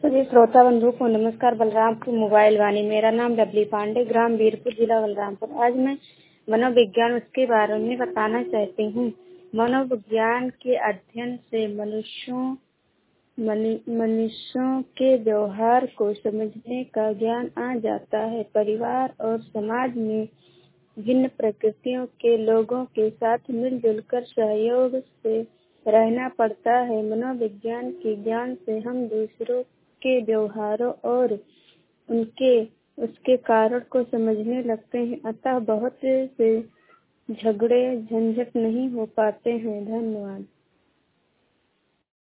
जी श्रोता बंधु को नमस्कार। बलरामपुर मोबाइल वाणी। मेरा नाम डबली पांडे, ग्राम वीरपुर, जिला बलरामपुर। आज मैं मनोविज्ञान उसके बारे में बताना चाहती हूँ। मनोविज्ञान के अध्ययन से मनुष्यों के व्यवहार को समझने का ज्ञान आ जाता है। परिवार और समाज में भिन्न प्रकृतियों के लोगों के साथ मिलजुल कर सहयोग से रहना पड़ता है। मनोविज्ञान के ज्ञान से हम दूसरों के व्यवहारों और उसके कारण को समझने लगते हैं। अतः बहुत से झगड़े झंझट नहीं हो पाते हैं। धन्यवाद।